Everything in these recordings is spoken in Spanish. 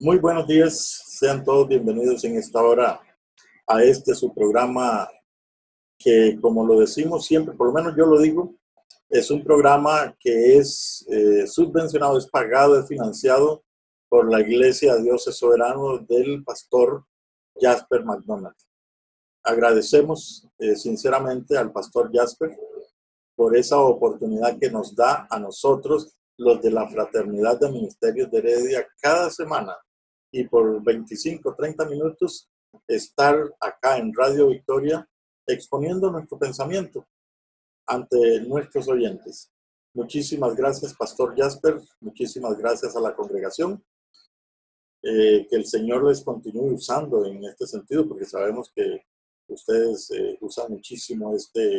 Muy buenos días, sean todos bienvenidos en esta hora a su programa que, como lo decimos siempre, por lo menos yo lo digo, es un programa que es subvencionado, es pagado, es financiado por la Iglesia Dios es Soberano del pastor Jasper McDonald. Agradecemos sinceramente al pastor Jasper por esa oportunidad que nos da a nosotros, los de la Fraternidad de Ministerios de Heredia, cada semana y por 25, 30 minutos estar acá en Radio Victoria exponiendo nuestro pensamiento ante nuestros oyentes. Muchísimas gracias, Pastor Jasper. Muchísimas gracias a la congregación. Que el Señor les continúe usando en este sentido, porque sabemos que ustedes usan muchísimo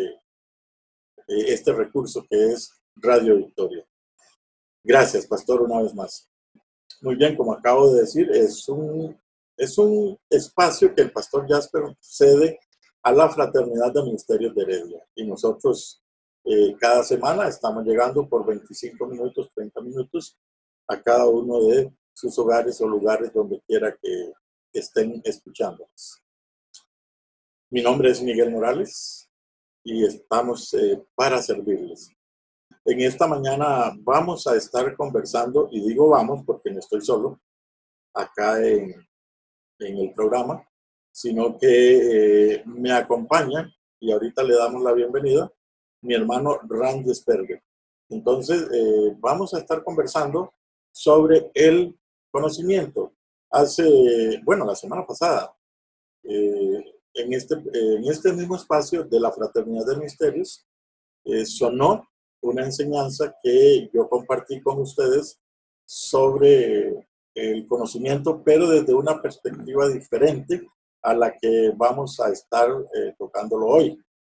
este recurso que es Radio Victoria. Gracias, Pastor, una vez más. Muy bien, como acabo de decir, es un espacio que el Pastor Jasper cede a la Fraternidad de Ministerios de Heredia. Y nosotros cada semana estamos llegando por 25 minutos, 30 minutos a cada uno de sus hogares o lugares donde quiera que estén escuchándonos. Mi nombre es Miguel Morales y estamos para servirles. En esta mañana vamos a estar conversando, y digo vamos porque no estoy solo acá en el programa, sino que me acompaña, y ahorita le damos la bienvenida, mi hermano Randy Sperger. Entonces, vamos a estar conversando sobre el conocimiento. La semana pasada, en este mismo espacio de la Fraternidad de Misterios, sonó una enseñanza que yo compartí con ustedes sobre el conocimiento, pero desde una perspectiva diferente a la que vamos a estar tocándolo hoy.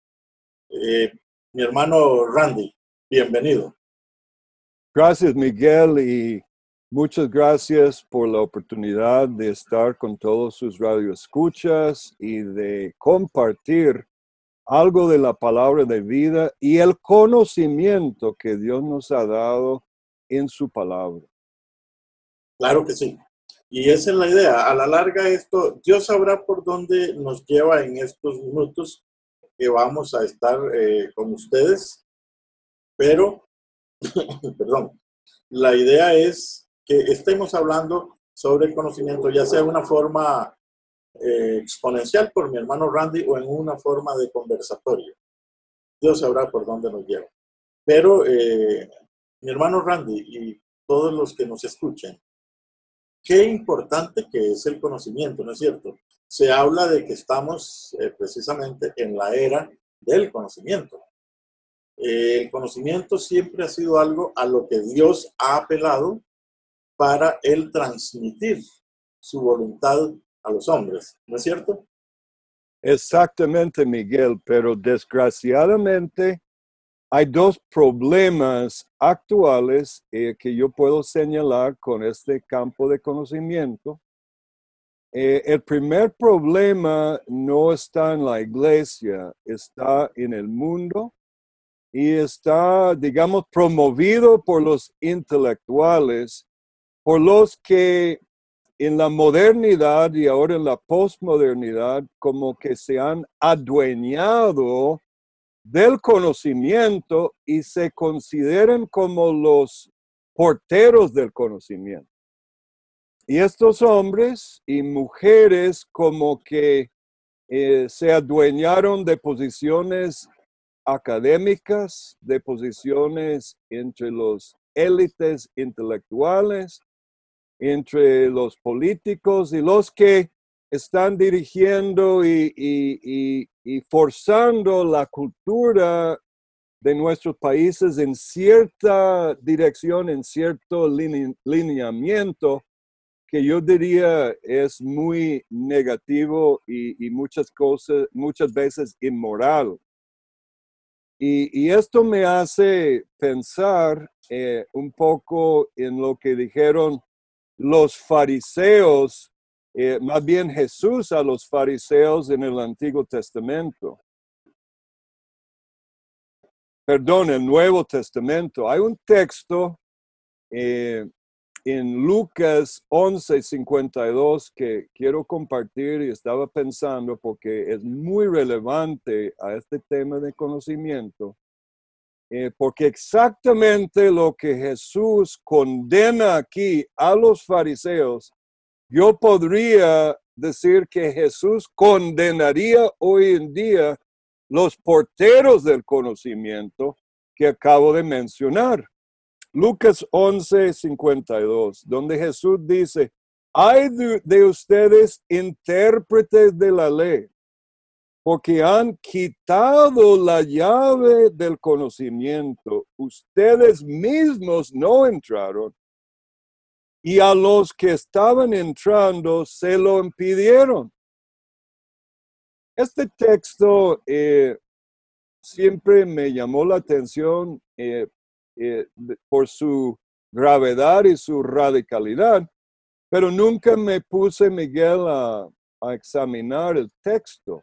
Mi hermano Randy, bienvenido. Gracias, Miguel, y muchas gracias por la oportunidad de estar con todos sus radioescuchas y de compartir algo de la palabra de vida y el conocimiento que Dios nos ha dado en su palabra. Claro que sí. Y esa es la idea. A la larga Dios sabrá por dónde nos lleva en estos minutos que vamos a estar con ustedes, pero, perdón, la idea es que estemos hablando sobre el conocimiento, ya sea de una forma exponencial por mi hermano Randy o en una forma de conversatorio. Dios sabrá por dónde nos lleva. Pero mi hermano Randy y todos los que nos escuchen, qué importante que es el conocimiento, ¿no es cierto? Se habla de que estamos precisamente en la era del conocimiento. El conocimiento siempre ha sido algo a lo que Dios ha apelado para él transmitir su voluntad a los hombres, ¿no es cierto? Exactamente, Miguel, pero desgraciadamente hay dos problemas actuales que yo puedo señalar con este campo de conocimiento. El primer problema no está en la iglesia, está en el mundo y está, digamos, promovido por los intelectuales, por los que en la modernidad y ahora en la posmodernidad como que se han adueñado del conocimiento y se consideran como los porteros del conocimiento. Y estos hombres y mujeres como que se adueñaron de posiciones académicas, de posiciones entre los élites intelectuales, entre los políticos y los que están dirigiendo y forzando la cultura de nuestros países en cierta dirección, en cierto lineamiento que yo diría es muy negativo y muchas veces inmoral. Y esto me hace pensar un poco en lo que dijeron los fariseos, más bien Jesús a los fariseos en el Antiguo Testamento. Perdón, el Nuevo Testamento. Hay un texto en Lucas 11:52 que quiero compartir y estaba pensando porque es muy relevante a este tema de conocimiento, porque exactamente lo que Jesús condena aquí a los fariseos, yo podría decir que Jesús condenaría hoy en día los porteros del conocimiento que acabo de mencionar. Lucas 11:52, donde Jesús dice, hay de ustedes intérpretes de la ley, porque han quitado la llave del conocimiento. Ustedes mismos no entraron, y a los que estaban entrando se lo impidieron. Este texto siempre me llamó la atención por su gravedad y su radicalidad, pero nunca me puse, Miguel, a examinar el texto.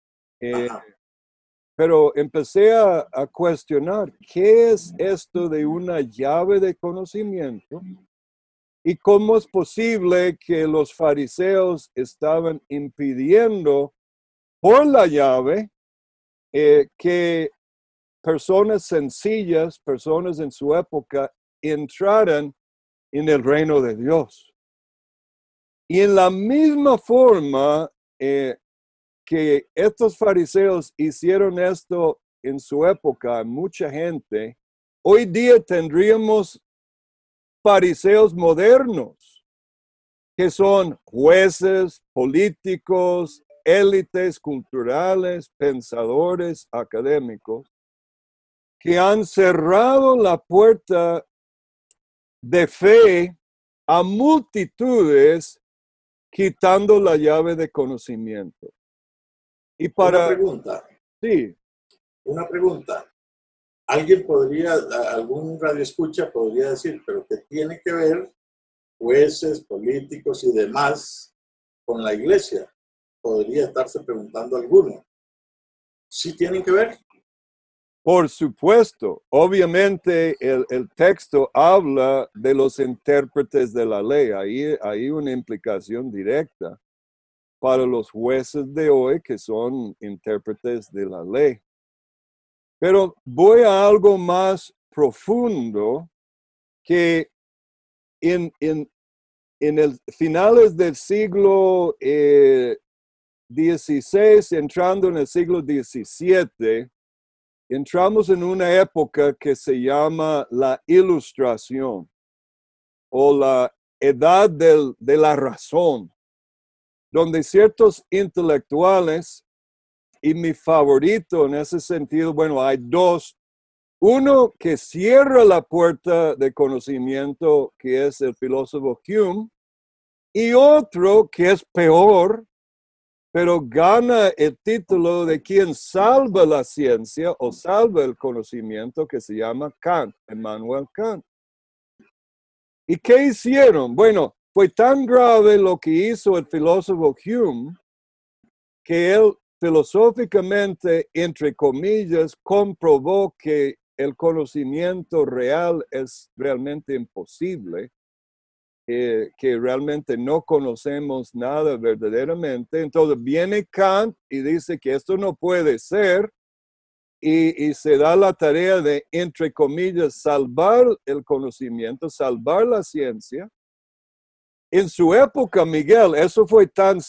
Pero empecé a cuestionar qué es esto de una llave de conocimiento y cómo es posible que los fariseos estaban impidiendo por la llave que personas sencillas, personas en su época, entraran en el reino de Dios. Y en la misma forma que estos fariseos hicieron esto en su época, mucha gente, hoy día tendríamos fariseos modernos, que son jueces, políticos, élites culturales, pensadores, académicos, que han cerrado la puerta de fe a multitudes quitando la llave de conocimiento. Y para... Una pregunta. Alguien podría, algún radioescucha podría decir, pero ¿qué tiene que ver jueces, políticos y demás con la iglesia? Podría estarse preguntando alguno. ¿Sí tienen que ver? Por supuesto, obviamente el texto habla de los intérpretes de la ley. Ahí hay una implicación directa para los jueces de hoy que son intérpretes de la ley. Pero voy a algo más profundo que en el finales del siglo XVI, entrando en el siglo XVII, entramos en una época que se llama la Ilustración o la Edad de la Razón, donde ciertos intelectuales, y mi favorito en ese sentido, bueno, hay dos. Uno que cierra la puerta de conocimiento, que es el filósofo Hume, y otro que es peor, pero gana el título de quien salva la ciencia o salva el conocimiento, que se llama Kant, Immanuel Kant. ¿Y qué hicieron? Bueno, fue tan grave lo que hizo el filósofo Hume que él filosóficamente, entre comillas, comprobó que el conocimiento real es realmente imposible, que realmente no conocemos nada verdaderamente. Entonces viene Kant y dice que esto no puede ser y se da la tarea de, entre comillas, salvar el conocimiento, salvar la ciencia. En su época, Miguel, eso fue tan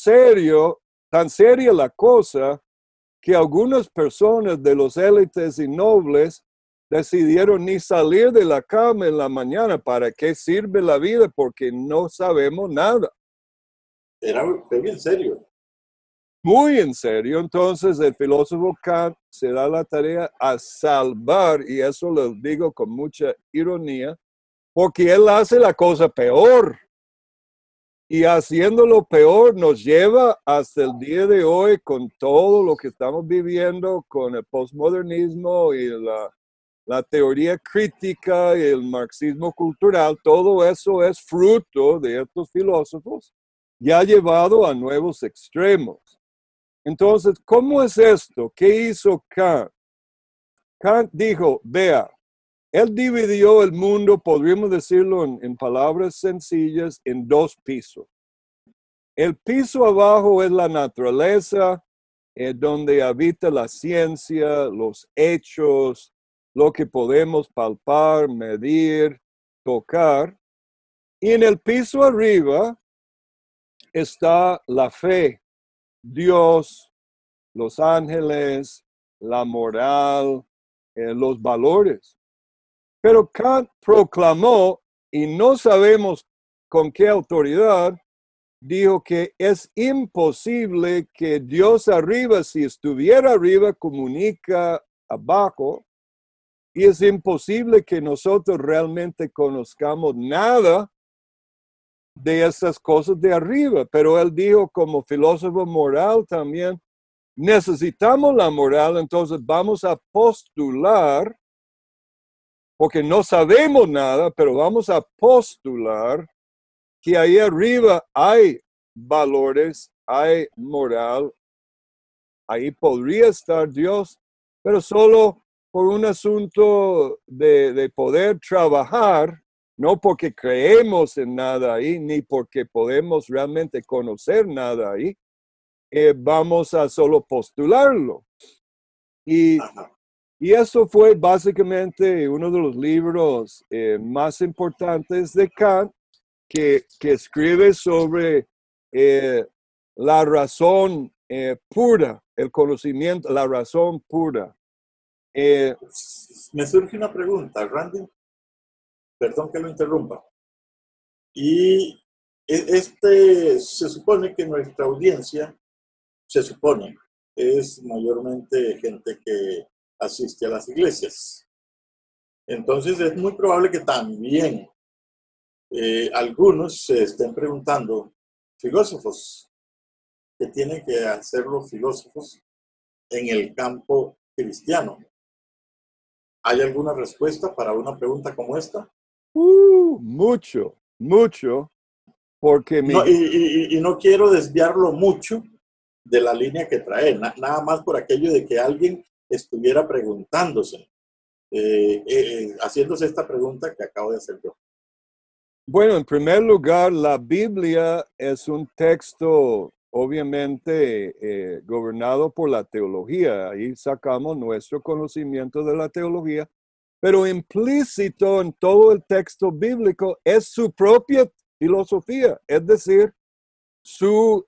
seria la cosa, que algunas personas de los élites y nobles decidieron ni salir de la cama en la mañana. ¿Para qué sirve la vida? Porque no sabemos nada. Era bien serio. Muy en serio. Entonces el filósofo Kant se da la tarea a salvar, y eso lo digo con mucha ironía, porque él hace la cosa peor. Y haciéndolo peor nos lleva hasta el día de hoy con todo lo que estamos viviendo con el postmodernismo y la teoría crítica y el marxismo cultural. Todo eso es fruto de estos filósofos ya llevado a nuevos extremos. Entonces, ¿cómo es esto? ¿Qué hizo Kant? Kant dijo, vea, Él dividió el mundo, podríamos decirlo en palabras sencillas, en dos pisos. El piso abajo es la naturaleza, donde habita la ciencia, los hechos, lo que podemos palpar, medir, tocar. Y en el piso arriba está la fe, Dios, los ángeles, la moral, los valores. Pero Kant proclamó, y no sabemos con qué autoridad, dijo que es imposible que Dios arriba, si estuviera arriba, comunica abajo, y es imposible que nosotros realmente conozcamos nada de esas cosas de arriba. Pero él dijo, como filósofo moral también, necesitamos la moral, entonces vamos a postular, porque no sabemos nada, pero vamos a postular que ahí arriba hay valores, hay moral, ahí podría estar Dios, pero solo por un asunto de poder trabajar, no porque creemos en nada ahí, ni porque podemos realmente conocer nada ahí, vamos a solo postularlo. Y eso fue básicamente uno de los libros más importantes de Kant, que escribe sobre la razón pura, el conocimiento, la razón pura. Me surge una pregunta, Randy, perdón que lo interrumpa. Y se supone que nuestra audiencia, es mayormente gente que asiste a las iglesias. Entonces es muy probable que también algunos se estén preguntando, filósofos, que tienen que hacer los filósofos en el campo cristiano. ¿Hay alguna respuesta para una pregunta como esta? Mucho, porque No, y no quiero desviarlo mucho de la línea que trae, nada más por aquello de que alguien estuviera preguntándose, haciéndose esta pregunta que acabo de hacer yo. Bueno, en primer lugar, la Biblia es un texto obviamente gobernado por la teología. Ahí sacamos nuestro conocimiento de la teología, pero implícito en todo el texto bíblico es su propia filosofía, es decir, su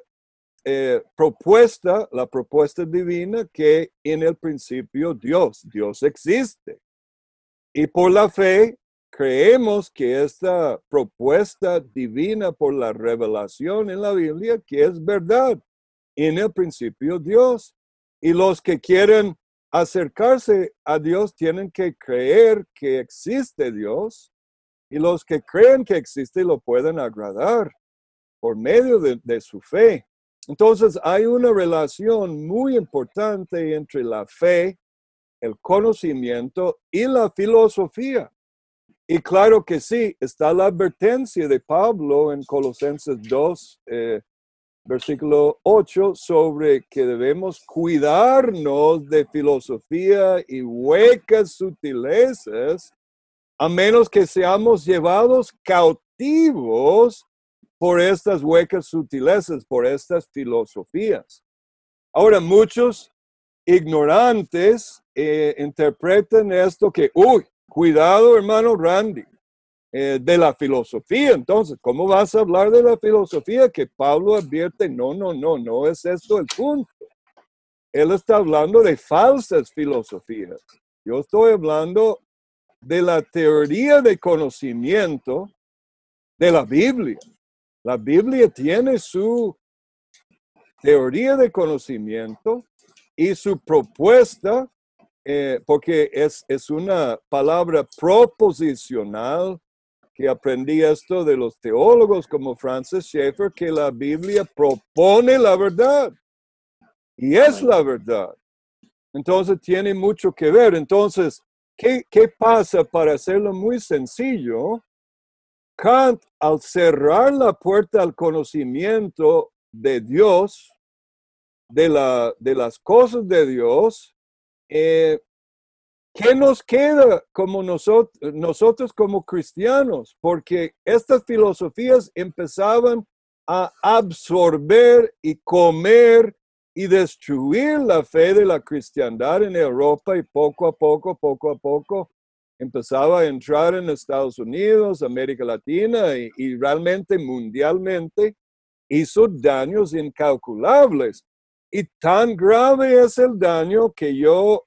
propuesta, la propuesta divina que en el principio Dios existe. Y por la fe creemos que esta propuesta divina por la revelación en la Biblia, que es verdad, en el principio Dios. Y los que quieren acercarse a Dios tienen que creer que existe Dios, y los que creen que existe lo pueden agradar por medio de su fe. Entonces hay una relación muy importante entre la fe, el conocimiento y la filosofía. Y claro que sí, está la advertencia de Pablo en Colosenses 2, versículo 8, sobre que debemos cuidarnos de filosofía y huecas sutilezas, a menos que seamos llevados cautivos por estas huecas sutilezas, por estas filosofías. Ahora, muchos ignorantes interpretan esto que, cuidado, hermano Randy, de la filosofía. Entonces, ¿cómo vas a hablar de la filosofía? Que Pablo advierte, no es esto el punto. Él está hablando de falsas filosofías. Yo estoy hablando de la teoría de conocimiento de la Biblia. La Biblia tiene su teoría de conocimiento y su propuesta, porque es una palabra proposicional, que aprendí esto de los teólogos como Francis Schaeffer, que la Biblia propone la verdad y es la verdad. Entonces tiene mucho que ver. Entonces, ¿qué pasa? Para hacerlo muy sencillo, Kant, al cerrar la puerta al conocimiento de Dios, de las cosas de Dios, ¿qué nos queda como nosotros como cristianos? Porque estas filosofías empezaban a absorber y comer y destruir la fe de la cristiandad en Europa, y poco a poco, empezaba a entrar en Estados Unidos, América Latina y realmente mundialmente, hizo daños incalculables. Y tan grave es el daño que yo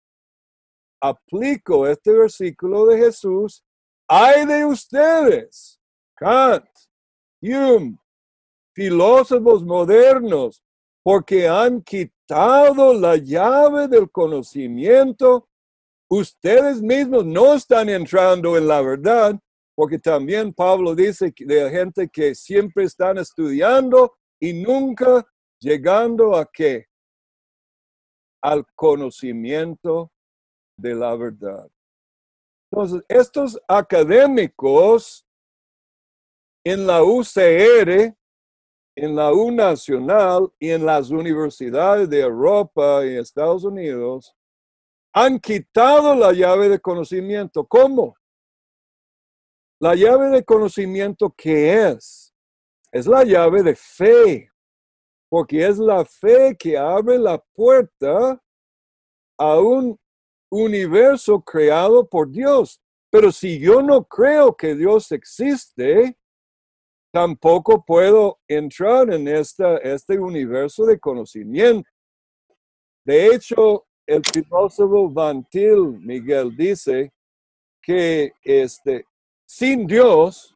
aplico este versículo de Jesús: ay de ustedes, Kant, Hume, filósofos modernos, porque han quitado la llave del conocimiento. Ustedes mismos no están entrando en la verdad, porque también Pablo dice de gente que siempre están estudiando y nunca llegando a ¿qué? Al conocimiento de la verdad. Entonces, estos académicos en la UCR, en la U Nacional y en las universidades de Europa y Estados Unidos han quitado la llave de conocimiento. ¿Cómo? La llave de conocimiento, ¿qué es? Es la llave de fe, porque es la fe que abre la puerta a un universo creado por Dios. Pero si yo no creo que Dios existe, tampoco puedo entrar en este universo de conocimiento. De hecho, el filósofo Van Til, Miguel, dice que sin Dios,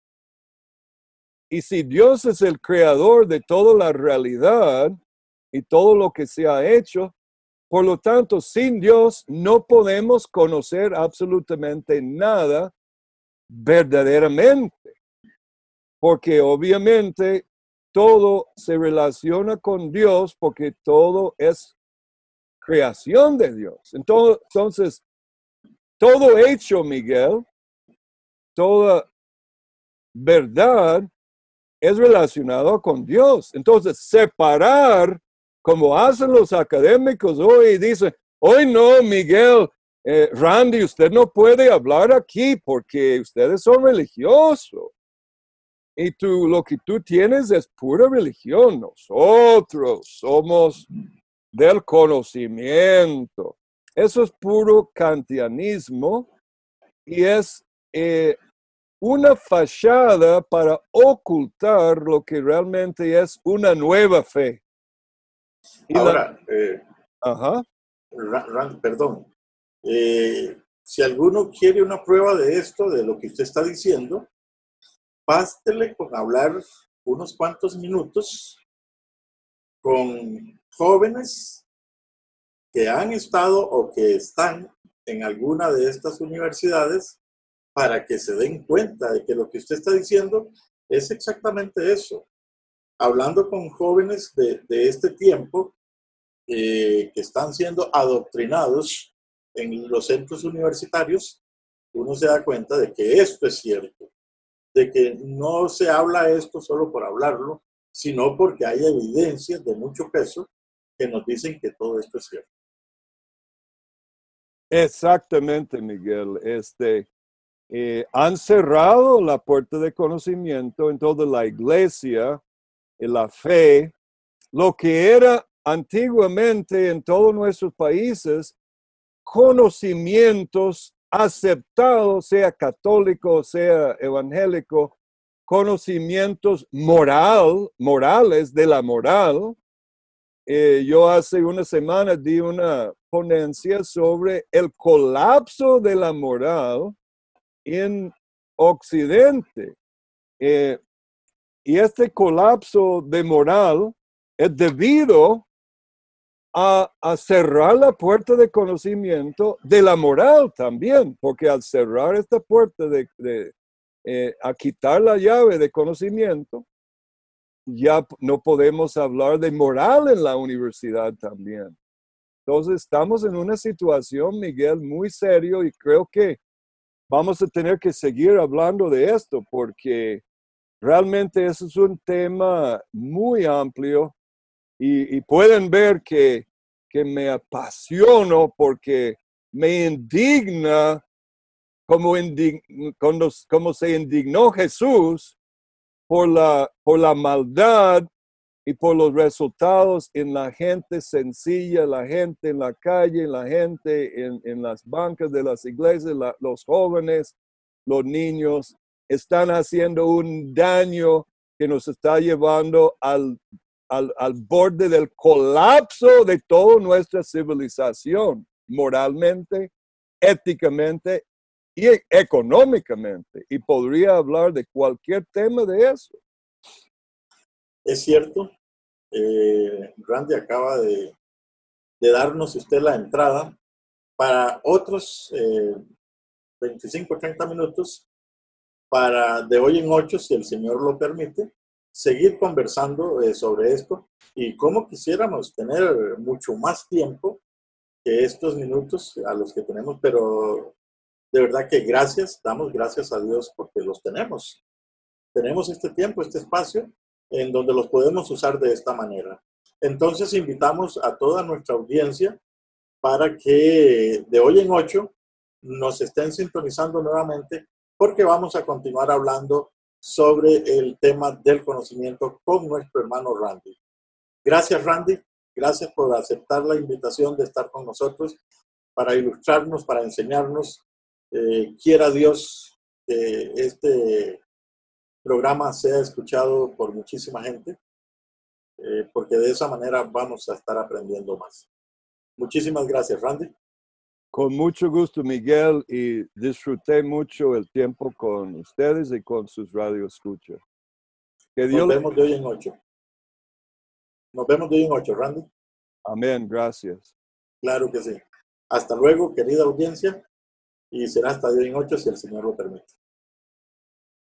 y si Dios es el creador de toda la realidad y todo lo que se ha hecho, por lo tanto, sin Dios no podemos conocer absolutamente nada verdaderamente, porque obviamente todo se relaciona con Dios, porque todo es creación de Dios. Entonces, todo hecho, Miguel, toda verdad es relacionado con Dios. Entonces, separar, como hacen los académicos hoy, dicen: hoy no, Miguel, Randy, usted no puede hablar aquí porque ustedes son religiosos. Y lo que tú tienes es pura religión. Nosotros somos del conocimiento. Eso es puro kantianismo y es una fachada para ocultar lo que realmente es una nueva fe. Ahora, Ajá. Perdón, si alguno quiere una prueba de esto, de lo que usted está diciendo, bástele con hablar unos cuantos minutos con jóvenes que han estado o que están en alguna de estas universidades, para que se den cuenta de que lo que usted está diciendo es exactamente eso. Hablando con jóvenes de este tiempo que están siendo adoctrinados en los centros universitarios, uno se da cuenta de que esto es cierto, de que no se habla esto solo por hablarlo, sino porque hay evidencias de mucho peso que nos dicen que todo esto es cierto. Exactamente, Miguel. Han cerrado la puerta de conocimiento en toda la iglesia, en la fe, lo que era antiguamente en todos nuestros países conocimientos aceptados, sea católico, sea evangélico, conocimientos morales de la moral. Yo hace una semana di una ponencia sobre el colapso de la moral en Occidente. Y este colapso de moral es debido a cerrar la puerta de conocimiento de la moral también, porque al cerrar esta puerta a quitar la llave de conocimiento, ya no podemos hablar de moral en la universidad también. Entonces estamos en una situación, Miguel, muy serio, y creo que vamos a tener que seguir hablando de esto, porque realmente eso es un tema muy amplio, y pueden ver que me apasiono porque me indigna como se indignó Jesús por la maldad y por los resultados en la gente sencilla, la gente en la calle, la gente en las bancas de las iglesias, los jóvenes, los niños, están haciendo un daño que nos está llevando al borde del colapso de toda nuestra civilización, moralmente, éticamente y económicamente. Y podría hablar de cualquier tema de eso. Es cierto, Randy acaba de darnos usted la entrada para otros 25 o 30 minutos para de hoy en 8, si el Señor lo permite, seguir conversando sobre esto y cómo quisiéramos tener mucho más tiempo que estos minutos a los que tenemos, pero de verdad que damos gracias a Dios porque los tenemos. Tenemos este tiempo, este espacio en donde los podemos usar de esta manera. Entonces invitamos a toda nuestra audiencia para que de hoy en 8 nos estén sintonizando nuevamente porque vamos a continuar hablando sobre el tema del conocimiento con nuestro hermano Randy. Gracias, Randy. Gracias por aceptar la invitación de estar con nosotros para ilustrarnos, para enseñarnos. Quiera Dios que este programa sea escuchado por muchísima gente, porque de esa manera vamos a estar aprendiendo más. Muchísimas gracias, Randy. Con mucho gusto, Miguel, y disfruté mucho el tiempo con ustedes y con sus radioescuchas. Nos vemos de hoy en 8. Nos vemos de hoy en 8, Randy. Amén, gracias. Claro que sí. Hasta luego, querida audiencia, y será hasta de hoy en 8 si el Señor lo permite.